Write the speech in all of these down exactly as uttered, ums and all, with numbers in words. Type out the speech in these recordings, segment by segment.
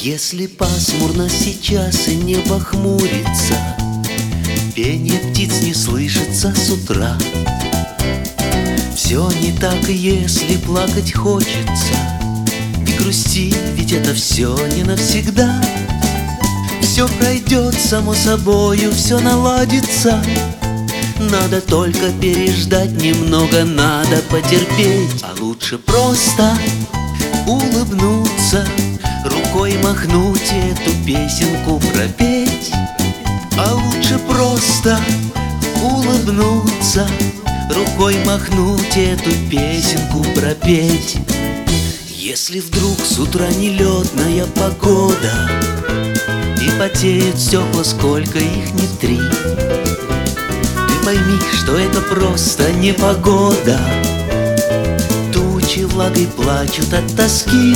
Если пасмурно сейчас и небо хмурится, пение птиц не слышится с утра. Все не так, если плакать хочется, и грусти, ведь это все не навсегда. Все пройдет само собою, все наладится. Надо только переждать немного, надо потерпеть. А лучше просто улыбнуться, рукой махнуть и эту песенку пропеть. А лучше просто улыбнуться, рукой махнуть и эту песенку пропеть. Если вдруг с утра нелетная погода и потеют стекла, сколько их не три, ты пойми, что это просто непогода. Тучи влагой плачут от тоски.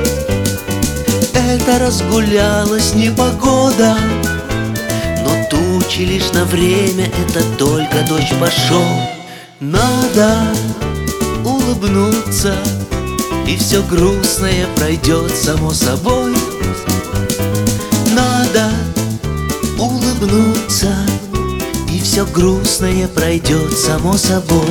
Это разгулялась непогода, но тучи лишь на время, это только дождь пошел. Надо улыбнуться, и все грустное пройдет само собой. Надо улыбнуться, и все грустное пройдет само собой.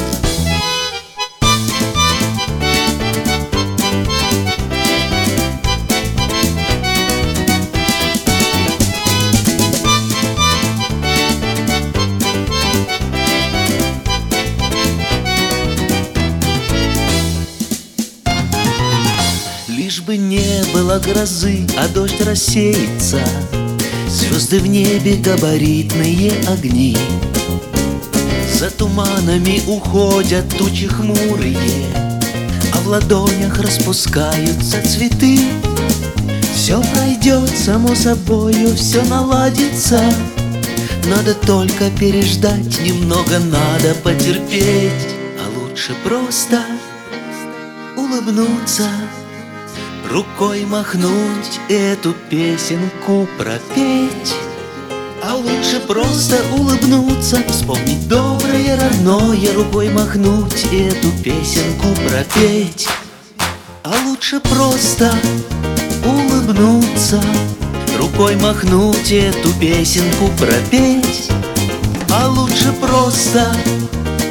Лишь бы не было грозы, а дождь рассеется, звезды в небе габаритные огни. За туманами уходят тучи хмурые, а в ладонях распускаются цветы. Все пройдет само собою, все наладится. Надо только переждать немного, надо потерпеть. А лучше просто улыбнуться, рукой махнуть, эту песенку пропеть. А лучше просто улыбнуться, вспомнить доброе, родное, рукой махнуть, эту песенку пропеть. А лучше просто улыбнуться, рукой махнуть, эту песенку пропеть. А лучше просто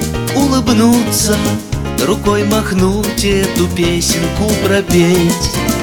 улыбнуться, рукой махнуть, эту песенку пропеть.